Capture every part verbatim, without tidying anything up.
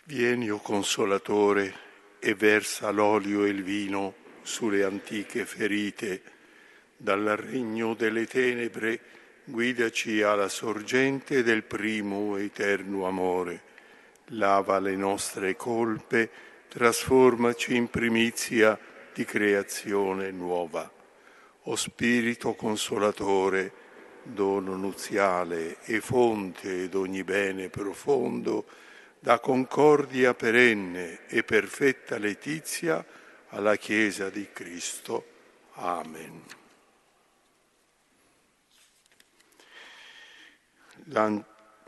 Vieni, o Consolatore, e versa l'olio e il vino sulle antiche ferite. Dal regno delle tenebre guidaci alla sorgente del primo eterno amore. Lava le nostre colpe, trasformaci in primizia di creazione nuova. O Spirito Consolatore, dono nuziale e fonte d'ogni bene profondo, da concordia perenne e perfetta letizia alla Chiesa di Cristo. Amen. La...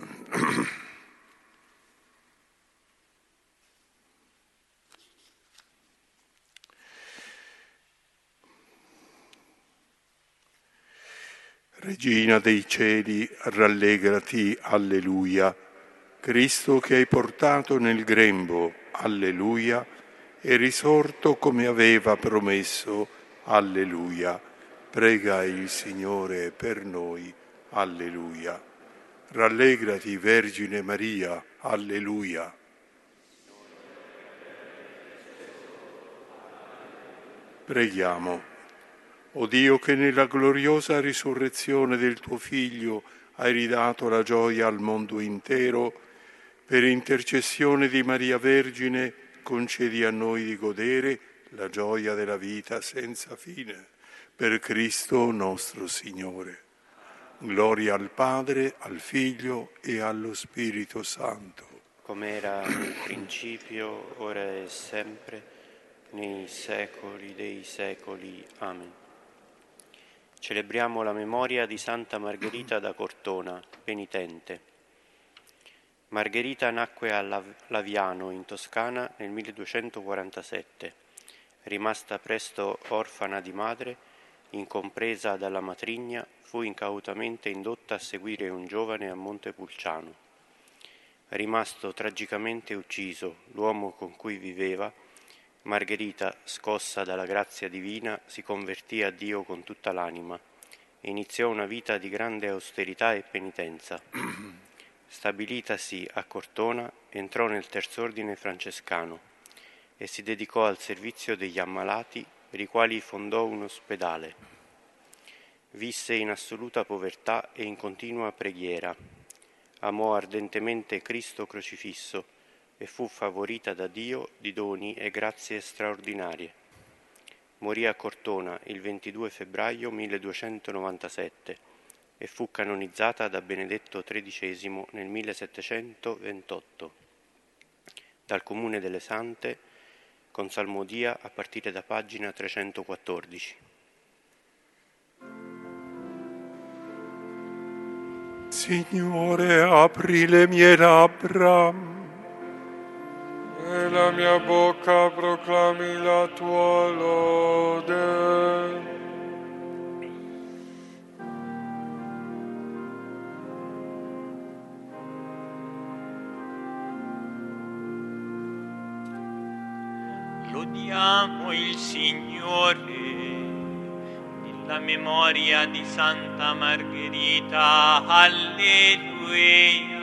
Regina dei cieli, rallegrati, alleluia. Cristo che hai portato nel grembo, alleluia, è risorto come aveva promesso, alleluia. Prega il Signore per noi, alleluia. Rallegrati, Vergine Maria, alleluia. Preghiamo. O Dio, che nella gloriosa risurrezione del tuo Figlio hai ridato la gioia al mondo intero, per intercessione di Maria Vergine concedi a noi di godere la gioia della vita senza fine. Per Cristo nostro Signore. Gloria al Padre, al Figlio e allo Spirito Santo. Come era nel principio, ora e sempre, nei secoli dei secoli. Amen. Celebriamo la memoria di Santa Margherita da Cortona, penitente. Margherita nacque a Laviano, in Toscana, nel milleduecentoquarantasette. Rimasta presto orfana di madre, incompresa dalla matrigna, fu incautamente indotta a seguire un giovane a Montepulciano. Rimasto tragicamente ucciso l'uomo con cui viveva, Margherita, scossa dalla grazia divina, si convertì a Dio con tutta l'anima e iniziò una vita di grande austerità e penitenza. Stabilitasi a Cortona, entrò nel terz'ordine francescano e si dedicò al servizio degli ammalati, per i quali fondò un ospedale. Visse in assoluta povertà e in continua preghiera. Amò ardentemente Cristo crocifisso e fu favorita da Dio di doni e grazie straordinarie. Morì a Cortona il ventidue febbraio milleduecentonovantasette e fu canonizzata da Benedetto tredicesimo nel millesettecentoventotto. Dal Comune delle Sante, con salmodia a partire da pagina trecentoquattordici. Signore, apri le mie labbra e la mia bocca proclami la tua lode. Lodiamo il Signore nella memoria di Santa Margherita, alleluia.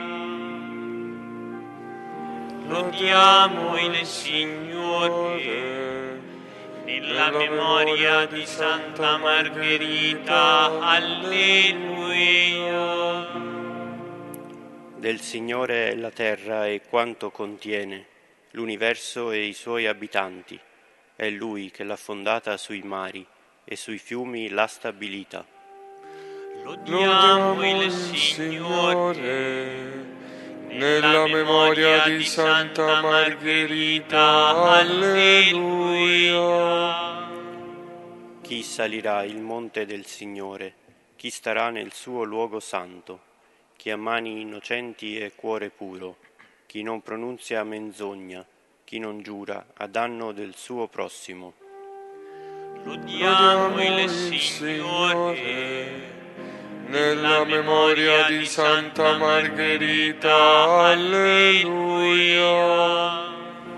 Lodiamo il Signore nella memoria di Santa Margherita, alleluia. Del Signore è la terra e quanto contiene, l'universo e i suoi abitanti. È Lui che l'ha fondata sui mari e sui fiumi l'ha stabilita. Lodiamo il Signore nella memoria di Santa Margherita, alleluia. Chi salirà il monte del Signore? Chi starà nel suo luogo santo? Chi ha mani innocenti e cuore puro? Chi non pronunzia menzogna, chi non giura a danno del suo prossimo. Lodiamo il Signore nella memoria di Santa Margherita, alleluia.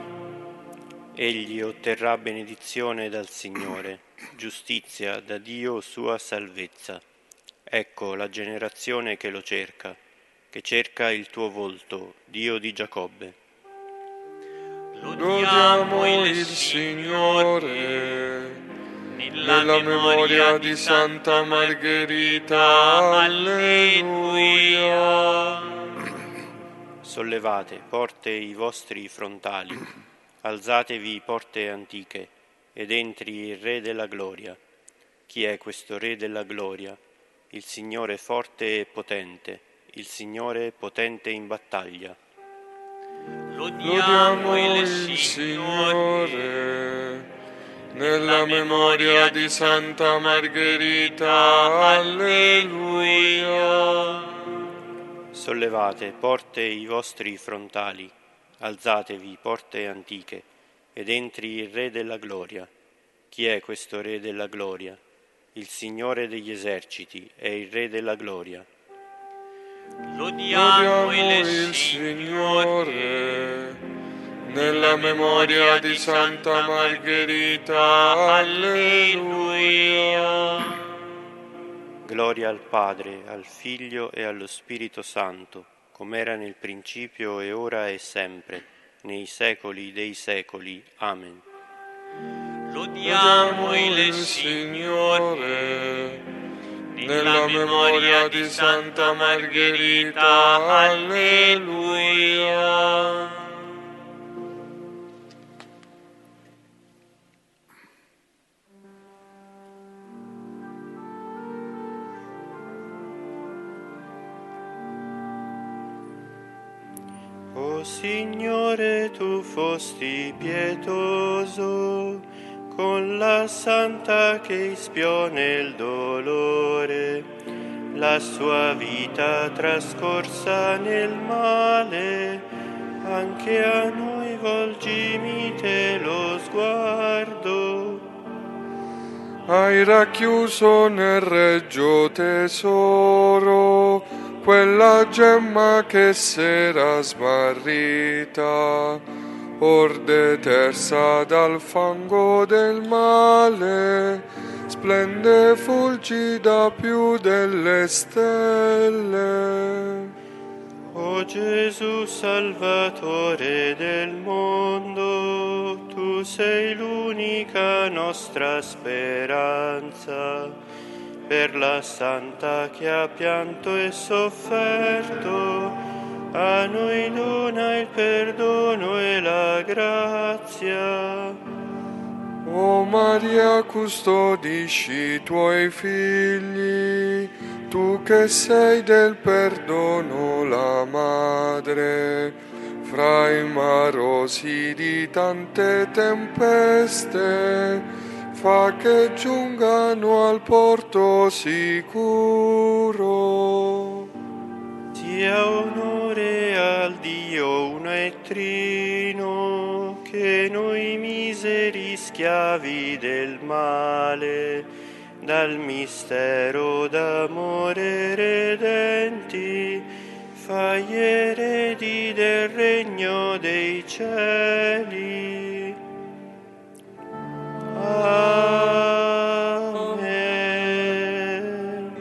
Egli otterrà benedizione dal Signore, giustizia da Dio sua salvezza. Ecco la generazione che lo cerca, che cerca il tuo volto, Dio di Giacobbe. Lodiamo il Signore. Nella memoria di Santa Margherita, alleluia. Sollevate, porte, i vostri frontali, alzatevi, porte antiche, ed entri il Re della Gloria. Chi è questo Re della Gloria? Il Signore forte e potente, il Signore potente in battaglia. Lodiamo il Signore. Nella memoria di Santa Margherita, alleluia. Sollevate, porte, i vostri frontali, alzatevi, porte antiche, ed entri il Re della Gloria. Chi è questo Re della Gloria? Il Signore degli eserciti è il Re della Gloria. Lodiamo il Signore. Nella memoria di Santa Margherita, alleluia. Gloria al Padre, al Figlio e allo Spirito Santo, come era nel principio e ora e sempre, nei secoli dei secoli. Amen. Lodiamo il Signore. Nella memoria di Santa Margherita, alleluia. O Signore, tu fosti pietoso con la santa che ispiò nel dolore la sua vita trascorsa nel male, anche a noi volgi mite lo sguardo. Hai racchiuso nel regio tesoro quella gemma che s'era smarrita, or detersa dal fango del male, splende fulgida più delle stelle. O Gesù Salvatore del mondo, tu sei l'unica nostra speranza. Per la Santa che ha pianto e sofferto, a noi dona il perdono e la grazia. O Maria, custodisci i tuoi figli, tu che sei del perdono la madre, fra i marosi di tante tempeste, fa che giungano al porto sicuro. Sia onore al Dio uno e trino, che noi miseri schiavi del male, dal mistero d'amore redenti, fai eredi del regno dei cieli. Amen.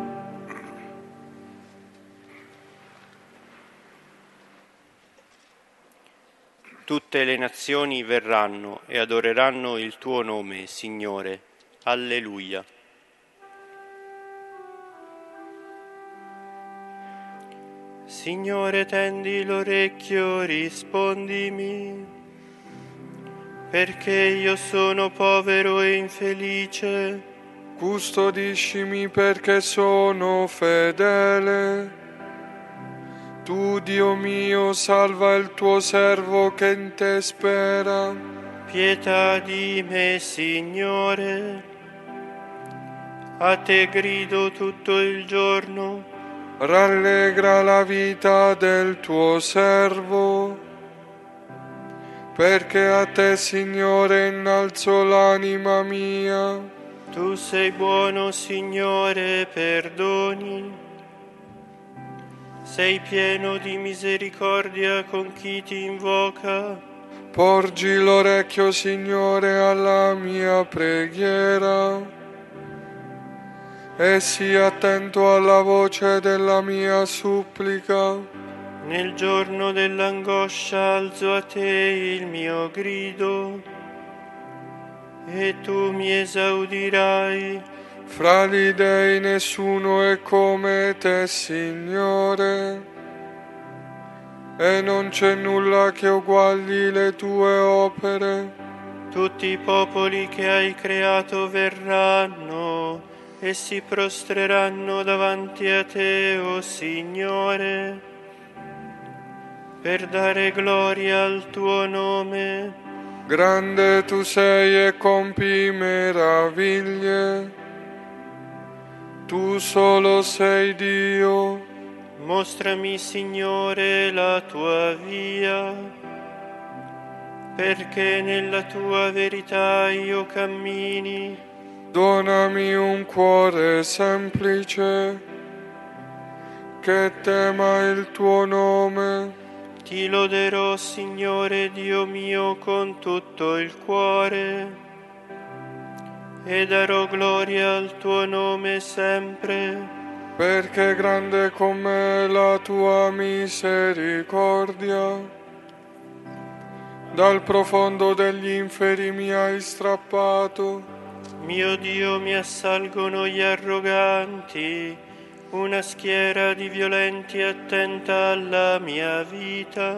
Tutte le nazioni verranno e adoreranno il tuo nome, Signore. Alleluia. Signore, tendi l'orecchio, rispondimi. Perché io sono povero e infelice. Custodiscimi perché sono fedele. Tu, Dio mio, salva il tuo servo che in te spera. Pietà di me, Signore. A te grido tutto il giorno. Rallegra la vita del tuo servo. Perché a te, Signore, innalzo l'anima mia. Tu sei buono, Signore, perdoni. Sei pieno di misericordia con chi ti invoca. Porgi l'orecchio, Signore, alla mia preghiera e sii attento alla voce della mia supplica. Nel giorno dell'angoscia alzo a te il mio grido, e tu mi esaudirai. Fra gli dei nessuno è come te, Signore, e non c'è nulla che uguagli le tue opere. Tutti i popoli che hai creato verranno e si prostreranno davanti a te, o Signore, per dare gloria al tuo nome. Grande tu sei e compi meraviglie, tu solo sei Dio. Mostrami, Signore, la tua via, perché nella tua verità io cammini. Donami un cuore semplice, che tema il tuo nome. Ti loderò, Signore Dio mio, con tutto il cuore, e darò gloria al tuo nome sempre. Perché grande con me la tua misericordia, dal profondo degli inferi mi hai strappato. Mio Dio, mi assalgono gli arroganti, una schiera di violenti attenta alla mia vita.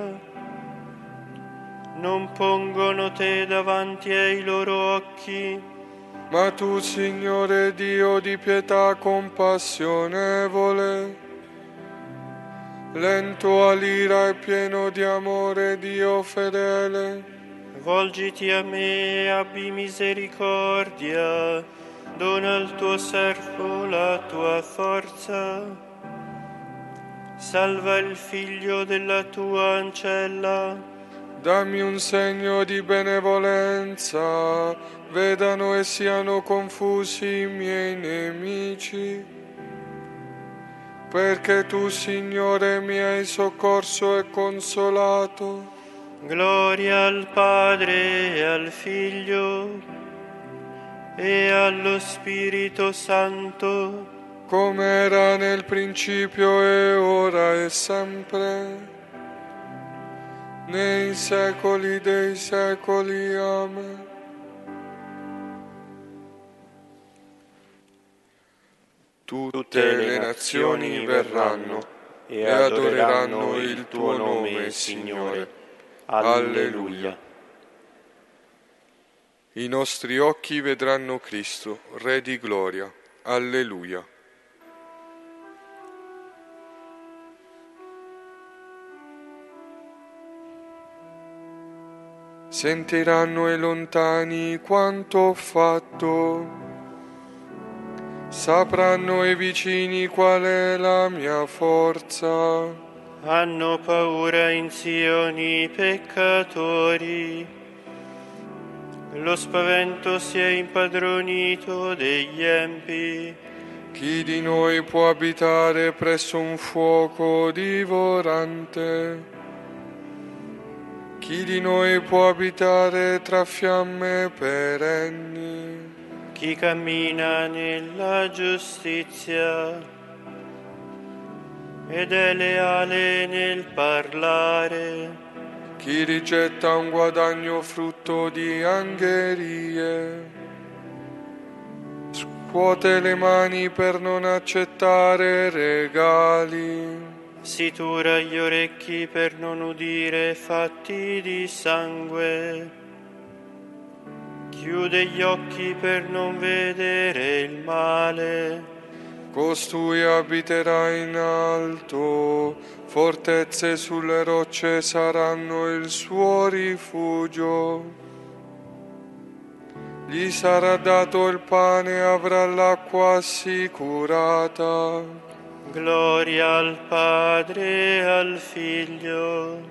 Non pongono te davanti ai loro occhi. Ma tu, Signore Dio di pietà compassionevole, lento all'ira e pieno di amore, Dio fedele, volgiti a me e abbi misericordia, dona al tuo servo la tua forza. Salva il figlio della tua ancella. dammi un segno di benevolenza, vedano e siano confusi i miei nemici, perché tu, Signore, mi hai soccorso e consolato. Gloria al Padre e al Figlio e allo Spirito Santo, come era nel principio e ora e sempre, nei secoli dei secoli. Amen. Tutte le nazioni verranno e adoreranno il tuo nome, Signore. Alleluia. I nostri occhi vedranno Cristo, Re di gloria. Alleluia. Sentiranno i lontani quanto ho fatto, sapranno i vicini qual è la mia forza. Hanno paura in Sioni i peccatori, lo spavento si è impadronito degli empi. Chi di noi può abitare presso un fuoco divorante? Chi di noi può abitare tra fiamme perenni? Chi cammina nella giustizia ed è leale nel parlare. Chi rigetta un guadagno frutto di angherie, scuote le mani per non accettare regali. Si tura gli orecchi per non udire fatti di sangue, chiude gli occhi per non vedere il male. Costui abiterà in alto, fortezze sulle rocce saranno il suo rifugio. Gli sarà dato il pane, avrà l'acqua assicurata. Gloria al Padre e al Figlio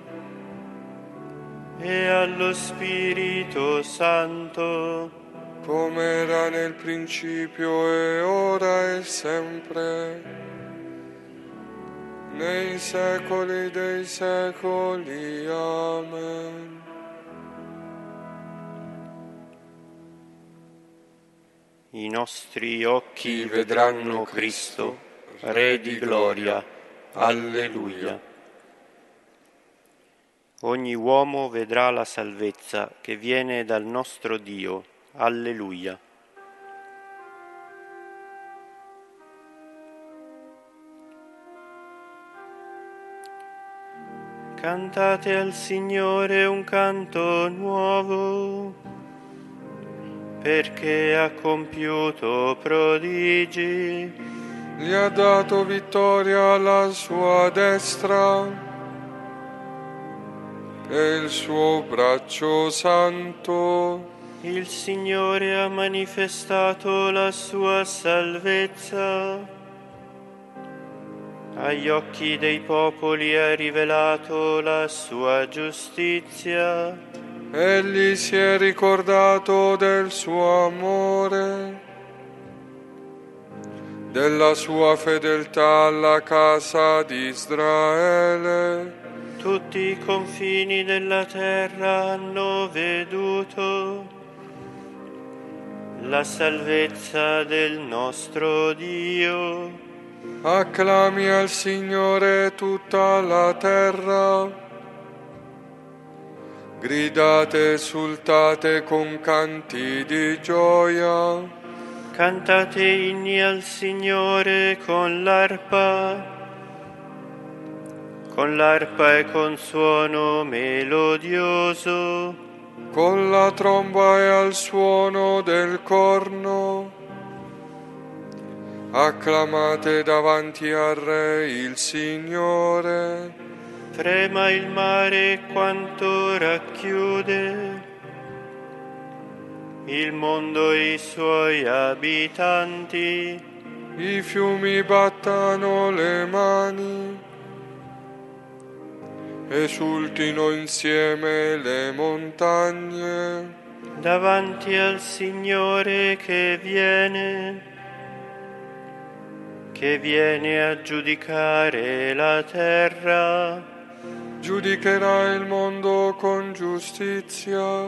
e allo Spirito Santo, come era nel principio e ora e sempre, nei secoli dei secoli. Amen. I nostri occhi vedranno Cristo, Re di gloria. Alleluia. Ogni uomo vedrà la salvezza che viene dal nostro Dio. Alleluia. Cantate al Signore un canto nuovo, perché ha compiuto prodigi. Gli ha dato vittoria alla sua destra e il suo braccio santo. Il Signore ha manifestato la sua salvezza. Agli occhi dei popoli ha rivelato la sua giustizia. Egli si è ricordato del suo amore, della sua fedeltà alla casa di Israele. Tutti i confini della terra hanno veduto la salvezza del nostro Dio. Acclami al Signore tutta la terra, gridate, esultate con canti di gioia. Cantate inni al Signore con l'arpa, con l'arpa e con suono melodioso, con la tromba e al suono del corno. Acclamate davanti al Re il Signore. Trema il mare quanto racchiude, il mondo e i suoi abitanti. I fiumi battano le mani, esultino insieme le montagne. Davanti al Signore che viene, che viene a giudicare la terra. Giudicherà il mondo con giustizia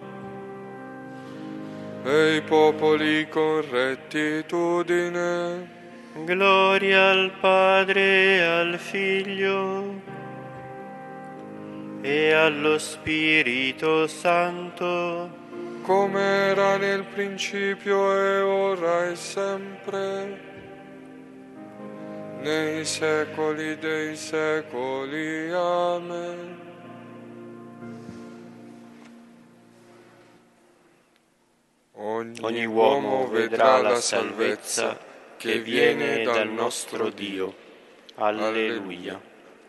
e i popoli con rettitudine. Gloria al Padre e al Figlio e allo Spirito Santo, come era nel principio e ora e sempre, nei secoli dei secoli. Amen. Ogni, Ogni uomo vedrà la salvezza che viene dal nostro Dio. Alleluia.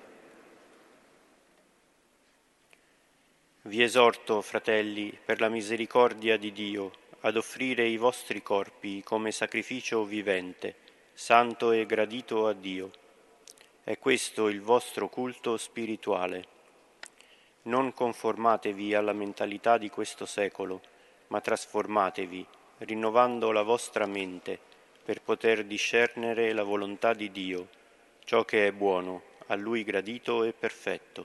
Vi esorto, fratelli, per la misericordia di Dio, ad offrire i vostri corpi come sacrificio vivente, santo e gradito a Dio. È questo il vostro culto spirituale. Non conformatevi alla mentalità di questo secolo, ma trasformatevi, rinnovando la vostra mente, per poter discernere la volontà di Dio, ciò che è buono, a Lui gradito e perfetto.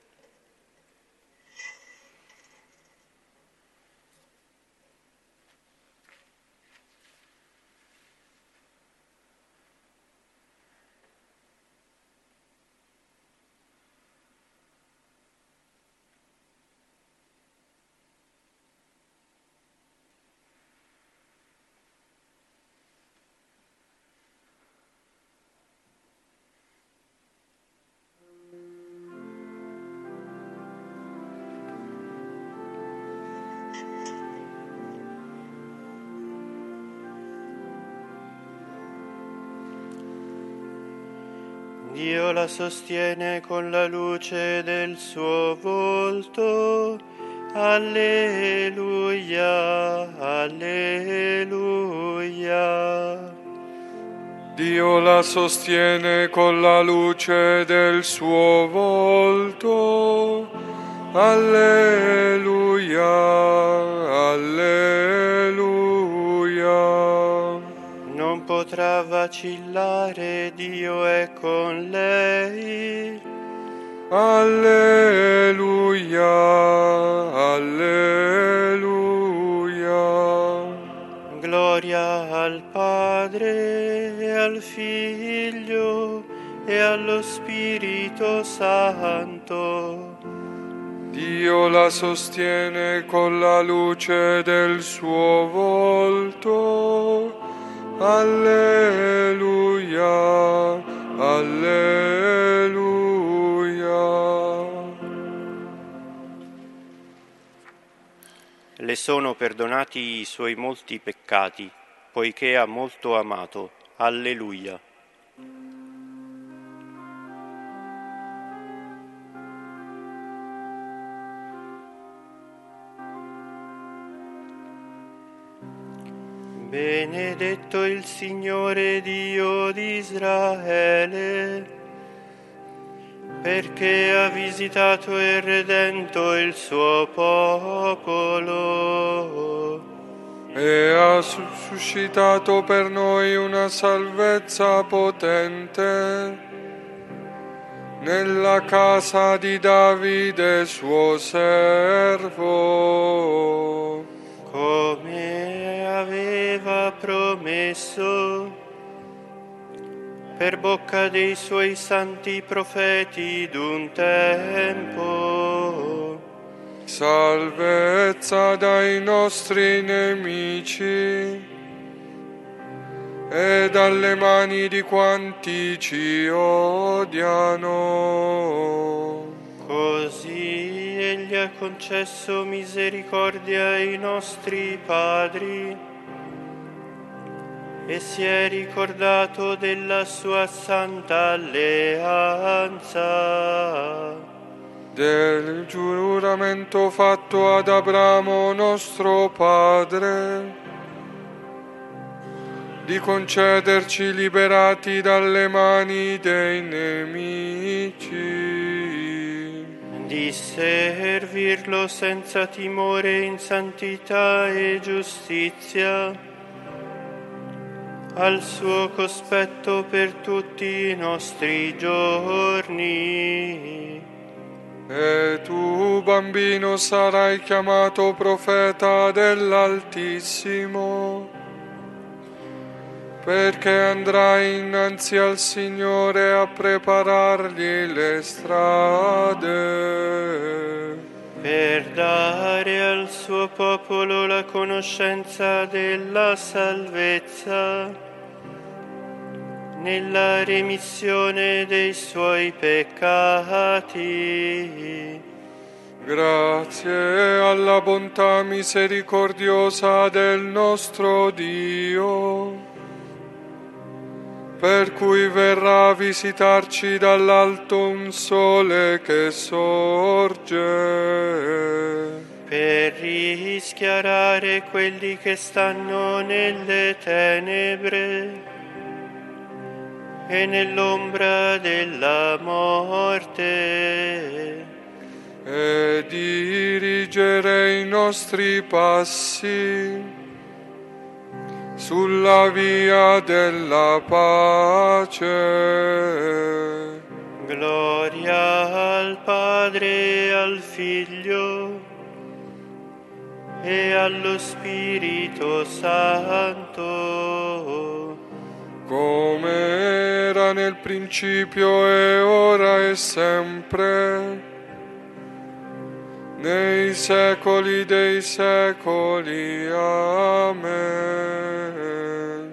Dio la sostiene con la luce del suo volto. Alleluia, alleluia. Dio la sostiene con la luce del suo volto. Alleluia, alleluia. Non potrà vacillare, Dio è con lei. Alleluia, alleluia. Gloria al Padre e al Figlio e allo Spirito Santo, Dio la sostiene con la luce del suo volto. Alleluia, alleluia. Le sono perdonati i suoi molti peccati, poiché ha molto amato. Alleluia. Benedetto il Signore Dio di Israele, perché ha visitato e redento il suo popolo e ha suscitato per noi una salvezza potente nella casa di Davide suo servo, come aveva promesso per bocca dei suoi santi profeti d'un tempo. Salvezza dai nostri nemici e dalle mani di quanti ci odiano. Così egli ha concesso misericordia ai nostri padri e si è ricordato della sua santa alleanza, del giuramento fatto ad Abramo nostro padre, di concederci liberati dalle mani dei nemici, di servirlo senza timore in santità e giustizia, al suo cospetto per tutti i nostri giorni. E tu, bambino, sarai chiamato profeta dell'Altissimo, perché andrai innanzi al Signore a preparargli le strade, per dare al suo popolo la conoscenza della salvezza, nella remissione dei suoi peccati. Grazie alla bontà misericordiosa del nostro Dio, per cui verrà a visitarci dall'alto un sole che sorge, per rischiarare quelli che stanno nelle tenebre e nell'ombra della morte, e dirigere i nostri passi sulla via della pace. Gloria al Padre e al Figlio e allo Spirito Santo, come era nel principio e ora e sempre, nei secoli dei secoli. Amen.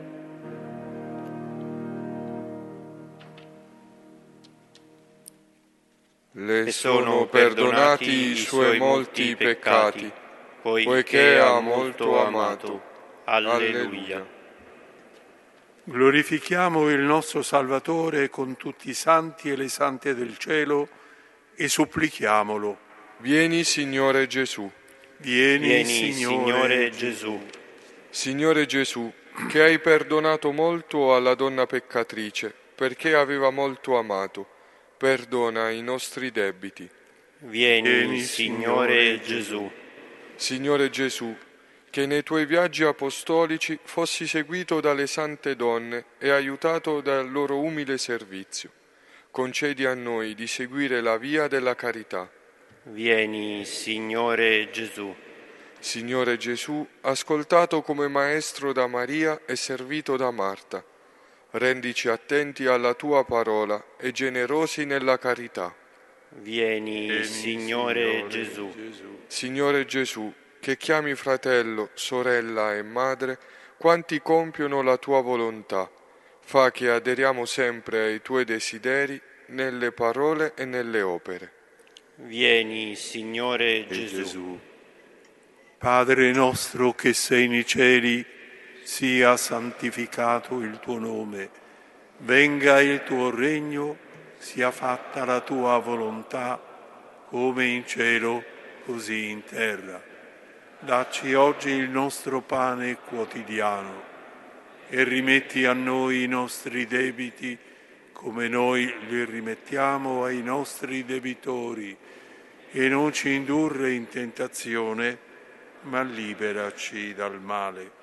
Le sono perdonati i suoi molti peccati, poiché ha molto amato. Alleluia. Glorifichiamo il nostro Salvatore con tutti i santi e le sante del cielo e supplichiamolo. Vieni, Signore Gesù. Vieni, Vieni Signore, Signore Gesù. Signore Gesù, che hai perdonato molto alla donna peccatrice, perché aveva molto amato, perdona i nostri debiti. Vieni, Vieni, Signore Signore Gesù. Signore Gesù, che nei tuoi viaggi apostolici fossi seguito dalle sante donne e aiutato dal loro umile servizio, concedi a noi di seguire la via della carità. Vieni, Signore Gesù. Signore Gesù, ascoltato come maestro da Maria e servito da Marta, rendici attenti alla tua parola e generosi nella carità. Vieni, Vieni, Signore Gesù. Gesù. Signore Gesù, che chiami fratello, sorella e madre, quanti compiono la tua volontà, fa che aderiamo sempre ai tuoi desideri nelle parole e nelle opere. Vieni, Signore E Gesù. Gesù. Padre nostro che sei nei cieli, sia santificato il tuo nome, venga il tuo regno, sia fatta la tua volontà, come in cielo, così in terra. Dacci oggi il nostro pane quotidiano e rimetti a noi i nostri debiti, come noi li rimettiamo ai nostri debitori, e non ci indurre in tentazione, ma liberaci dal male.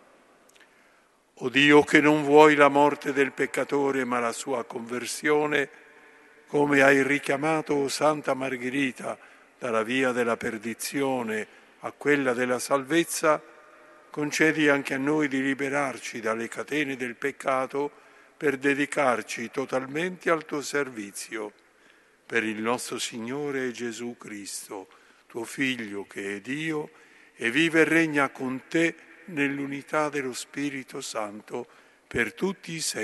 O Dio, che non vuoi la morte del peccatore ma la sua conversione, come hai richiamato Santa Margherita dalla via della perdizione a quella della salvezza, concedi anche a noi di liberarci dalle catene del peccato per dedicarci totalmente al tuo servizio. Per il nostro Signore Gesù Cristo, tuo Figlio che è Dio e vive e regna con te nell'unità dello Spirito Santo per tutti i secoli.